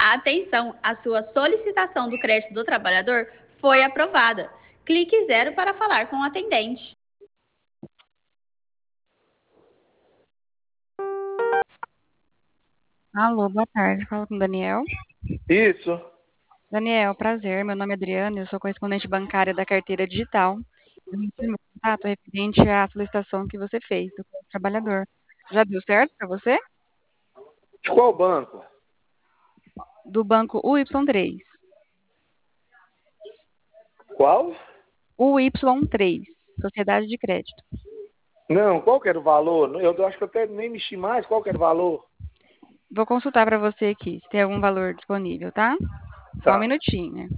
Atenção, a sua solicitação do crédito do trabalhador foi aprovada. Clique 0 para falar com o atendente. Alô, boa tarde. Fala com o Daniel. Isso. Daniel, prazer. Meu nome é Adriana, eu sou correspondente bancária da carteira digital. Eu recebi meu contato referente à solicitação que você fez do trabalhador. Já deu certo para você? De qual banco? Do banco UY3. Qual? UY3, Sociedade de Crédito. Não, qual que era o valor? Eu acho que eu até nem mexi mais. Qual que era o valor? Vou consultar para você aqui, se tem algum valor disponível, tá? Só um Tá. minutinho.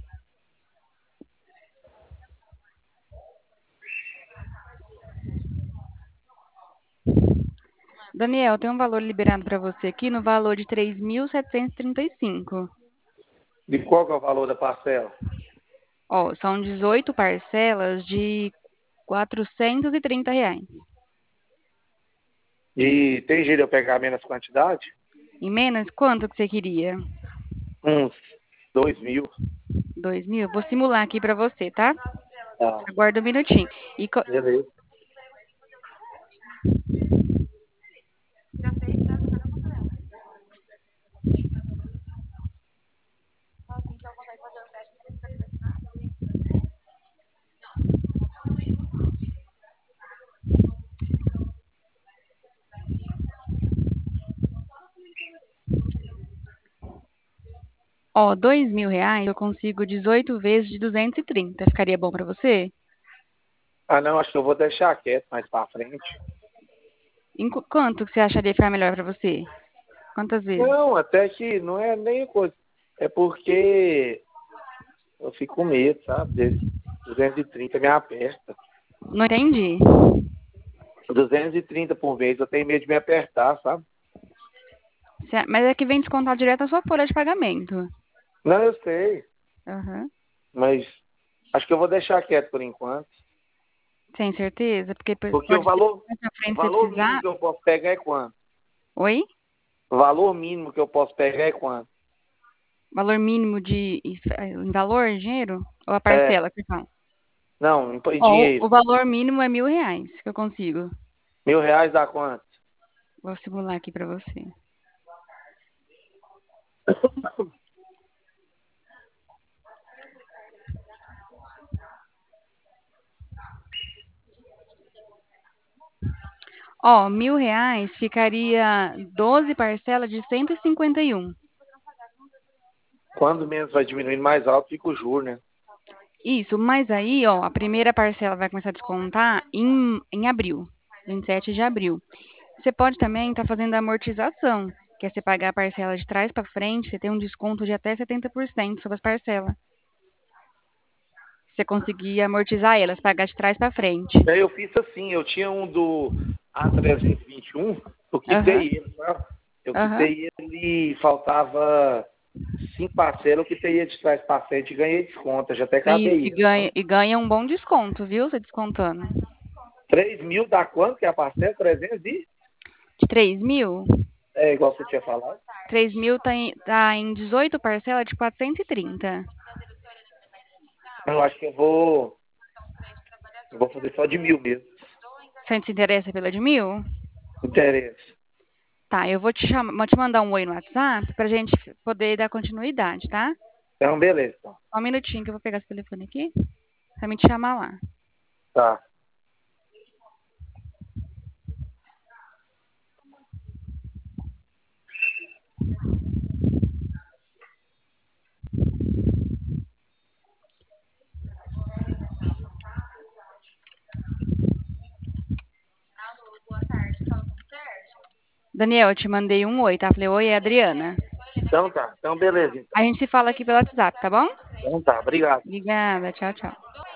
Daniel, tem um valor liberado para você aqui no valor de 3.735. De qual que é o valor da parcela? Ó, são 18 parcelas de R$ 430. E tem jeito de eu pegar menos quantidade? Em menos, quanto que você queria? Uns 2.000. 2.000? Vou simular aqui para você, tá? Tá. Aguarda um minutinho. Beleza. Ó, R$ 2.000 eu consigo 18 vezes de 230. Ficaria bom para você? Ah, não, acho que eu vou deixar quieto mais pra frente. Quanto que você acharia ficar melhor para você? Quantas vezes? Não, até que não é nem coisa. É porque eu fico com medo, sabe? 230 me aperta. Não entendi. 230 por mês, eu tenho medo de me apertar, sabe? Mas é que vem descontar direto a sua folha de pagamento. Não, eu sei. Aham. Mas acho que eu vou deixar quieto por enquanto. Sem certeza? Porque Porque o pode ser que valor, mais pra o frente você valor mínimo precisar. que eu posso pegar é quanto? Oi? O valor mínimo que eu posso pegar é quanto? Valor mínimo em valor, dinheiro? Ou a É, parcela, perdão? não, em Ó, dinheiro. o valor mínimo é R$ 1.000 que eu consigo. R$ 1.000 dá quanto? Vou simular aqui pra você. Ó, R$ 1.000 ficaria 12 parcelas de 151. Quando menos vai diminuindo mais alto, fica o juro, né? Isso, mas aí, ó, a primeira parcela vai começar a descontar em abril, 27 de abril. Você pode também estar fazendo a amortização, que é você pagar a parcela de trás para frente, você tem um desconto de até 70% sobre as parcelas. Se você conseguir amortizar elas, pagar de trás para frente. Daí eu fiz assim, eu tinha um do A321, eu Aham, quitei ele, sabe? Eu aham. quitei ele, faltava 5 parcelas, eu quitei ele de trás pra frente e ganhei desconto, eu já até Isso, acabei e ele, ganha, sabe? e ganha um bom desconto, viu? Você descontando. 3.000 dá quanto que é a parcela? 300 e? De 3.000? É igual você tinha falado. 3.000 tá em 18 parcelas de 430. Eu acho que eu vou fazer só de 1.000 mesmo. Você se interessa pela de 1.000? Interesse. Tá, eu vou te mandar um oi no WhatsApp pra gente poder dar continuidade, tá? Então, beleza. Então. Só um minutinho que eu vou pegar esse telefone aqui pra me te chamar lá. Tá. Daniel, eu te mandei um oi, tá? Falei, oi, é a Adriana. Então tá. Então, beleza, então. A gente se fala aqui pelo WhatsApp, tá bom? Então tá, obrigado. Obrigada, tchau, tchau.